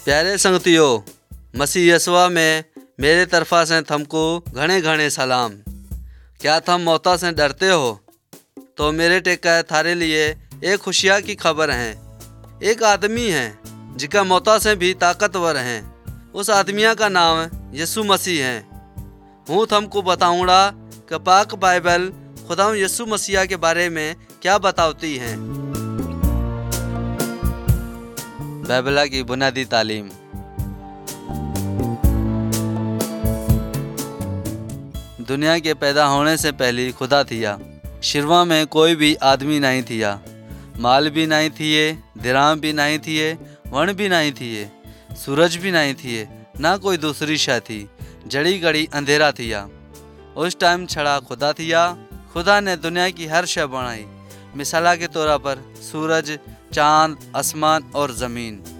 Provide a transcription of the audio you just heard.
प्यारे संगतियों, मसीह यीशु में मेरे तरफा से थमको घणे घणे सलाम। क्या थम मौता से डरते हो? तो मेरे टेका थारे लिए एक खुशिया की खबर है। एक आदमी है जिका मौता से भी ताकतवर है। उस आदमिया का नाम यीशु मसीह है। हूँ थमको बताऊँगा कि पाक बाइबल खुदा यीशु मसीह के बारे में क्या बताती है। बाइबल की बुनियादी तालीम। दुनिया के पैदा होने से पहले खुदा थिया। शिरवा में कोई भी आदमी नहीं थिया। माल भी नहीं थिए, दिराम भी नहीं थिए, वण भी नहीं थिए, सूरज भी नहीं थिए, ना कोई दूसरी शय थी। जड़ी गड़ी अंधेरा थिया। उस टाइम छड़ा खुदा थिया। खुदा ने दुनिया की हर शय बनाई। मिसाला के तौर पर सूरज, चांद, आसमान और ज़मीन।